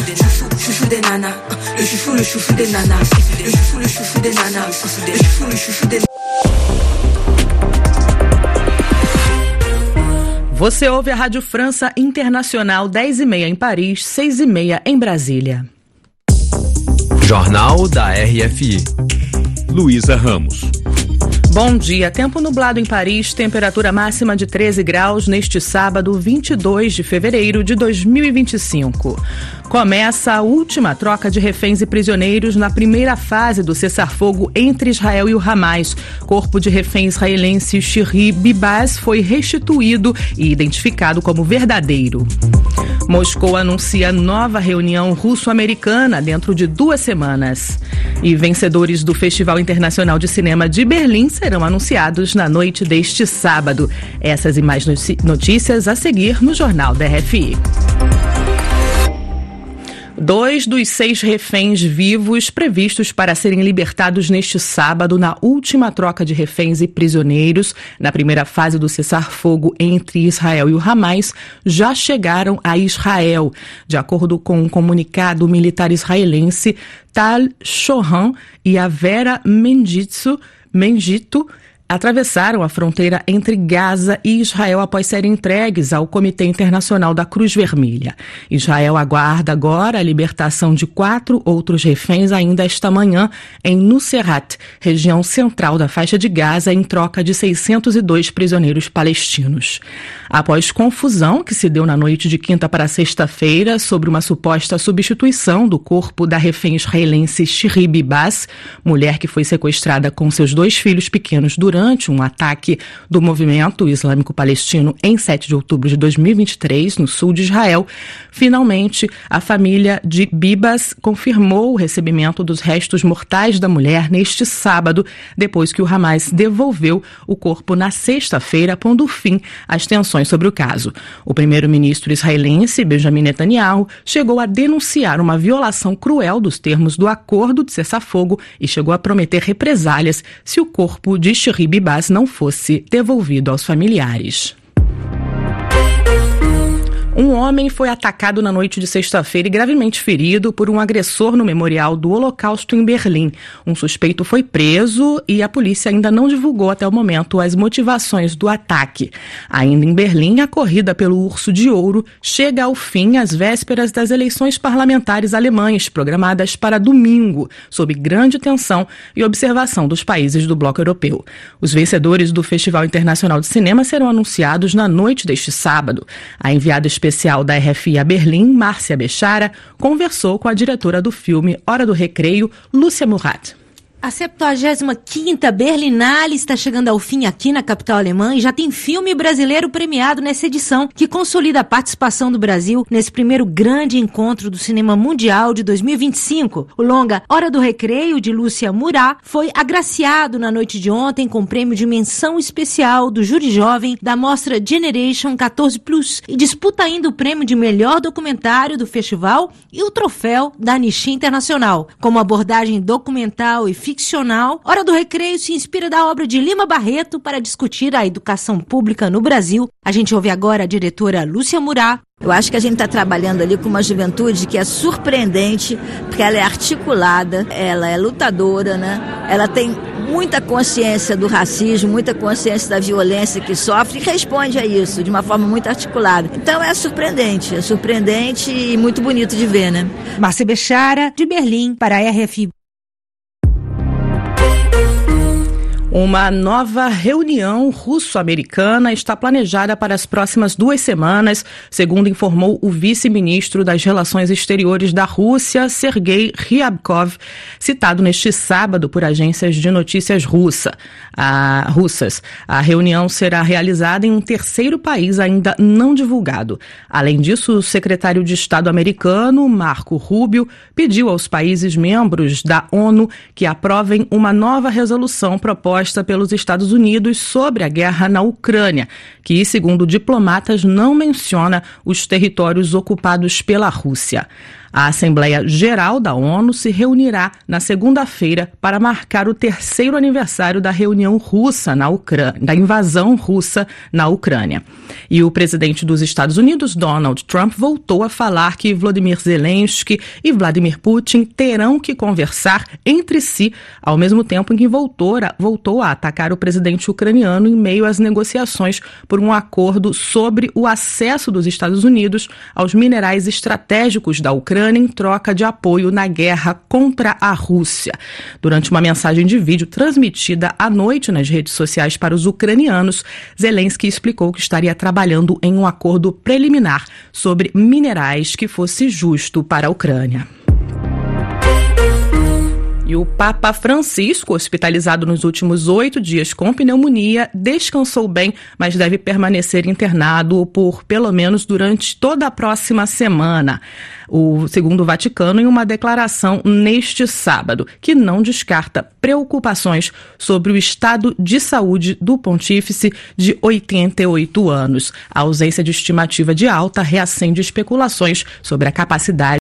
chouchou des nanas, le chouchou des nanas, le chouchou des nanas, le chouchou des nanas. Você ouve a Rádio França Internacional, 10h30 em Paris, 6h30 em Brasília. Jornal da RFI. Luísa Ramos. Bom dia. Tempo nublado em Paris, temperatura máxima de 13 graus neste sábado, 22 de fevereiro de 2025. Começa a última troca de reféns e prisioneiros na primeira fase do cessar-fogo entre Israel e o Hamas. Corpo de refém israelense Shiri Bibas foi restituído e identificado como verdadeiro. Moscou anuncia nova reunião russo-americana dentro de 2 semanas. E vencedores do Festival Internacional de Cinema de Berlim serão anunciados na noite deste sábado. Essas e mais notícias a seguir no Jornal da RFI. 2 dos 6 reféns vivos previstos para serem libertados neste sábado na última troca de reféns e prisioneiros na primeira fase do cessar-fogo entre Israel e o Hamas já chegaram a Israel. De acordo com um comunicado militar israelense, Tal Shohan e a Vera Mengito atravessaram a fronteira entre Gaza e Israel após serem entregues ao Comitê Internacional da Cruz Vermelha. Israel aguarda agora a libertação de 4 outros reféns ainda esta manhã em Nuseirat, região central da faixa de Gaza, em troca de 602 prisioneiros palestinos. Após confusão que se deu na noite de quinta para sexta-feira sobre uma suposta substituição do corpo da refém israelense Shiri Bibas, mulher que foi sequestrada com seus 2 filhos pequenos durante um ataque do movimento islâmico palestino em 7 de outubro de 2023, no sul de Israel, finalmente a família de Bibas confirmou o recebimento dos restos mortais da mulher neste sábado, depois que o Hamas devolveu o corpo na sexta-feira, pondo fim às tensões sobre o caso. O primeiro-ministro israelense, Benjamin Netanyahu, chegou a denunciar uma violação cruel dos termos do acordo de cessar-fogo e chegou a prometer represálias se o corpo de Shiri Bibas não fosse devolvido aos familiares. Um homem foi atacado na noite de sexta-feira e gravemente ferido por um agressor no Memorial do Holocausto em Berlim. Um suspeito foi preso e a polícia ainda não divulgou até o momento as motivações do ataque. Ainda em Berlim, a corrida pelo Urso de Ouro chega ao fim às vésperas das eleições parlamentares alemãs, programadas para domingo, sob grande tensão e observação dos países do bloco europeu. Os vencedores do Festival Internacional de Cinema serão anunciados na noite deste sábado. A enviada especial da RFI a Berlim, Márcia Bechara, conversou com a diretora do filme Hora do Recreio, Lúcia Murat. A 75ª Berlinale está chegando ao fim aqui na capital alemã e já tem filme brasileiro premiado nessa edição, que consolida a participação do Brasil nesse primeiro grande encontro do cinema mundial de 2025. O longa Hora do Recreio, de Lúcia Murat, foi agraciado na noite de ontem com o prêmio de menção especial do júri jovem da mostra Generation 14+, e disputa ainda o prêmio de melhor documentário do festival e o troféu da Anistia Internacional. Como abordagem documental e ficcional, Hora do Recreio se inspira da obra de Lima Barreto para discutir a educação pública no Brasil. A gente ouve agora a diretora Lúcia Murat. Eu acho que a gente está trabalhando ali com uma juventude que é surpreendente, porque ela é articulada, ela é lutadora, né? Ela tem muita consciência do racismo, muita consciência da violência que sofre e responde a isso de uma forma muito articulada. Então é surpreendente e muito bonito de ver, né? Márcia Bechara, de Berlim, para a RFI. Uma nova reunião russo-americana está planejada para as próximas 2 semanas, segundo informou o vice-ministro das Relações Exteriores da Rússia, Sergei Ryabkov, citado neste sábado por agências de notícias russas. A reunião será realizada em um terceiro país ainda não divulgado. Além disso, o secretário de Estado americano, Marco Rubio, pediu aos países membros da ONU que aprovem uma nova resolução proposta pelos Estados Unidos sobre a guerra na Ucrânia, que, segundo diplomatas, não menciona os territórios ocupados pela Rússia. A Assembleia Geral da ONU se reunirá na segunda-feira para marcar o 3º aniversário da reunião russa da invasão russa na Ucrânia. E o presidente dos Estados Unidos, Donald Trump, voltou a falar que Volodymyr Zelensky e Vladimir Putin terão que conversar entre si, ao mesmo tempo em que voltou a atacar o presidente ucraniano em meio às negociações por um acordo sobre o acesso dos Estados Unidos aos minerais estratégicos da Ucrânia em troca de apoio na guerra contra a Rússia. Durante uma mensagem de vídeo transmitida à noite nas redes sociais para os ucranianos, Zelensky explicou que estaria trabalhando em um acordo preliminar sobre minerais que fosse justo para a Ucrânia. E o Papa Francisco, hospitalizado nos últimos 8 dias com pneumonia, descansou bem, mas deve permanecer internado por pelo menos durante toda a próxima semana. Segundo o Vaticano, em uma declaração neste sábado, que não descarta preocupações sobre o estado de saúde do pontífice de 88 anos. A ausência de estimativa de alta reacende especulações sobre a capacidade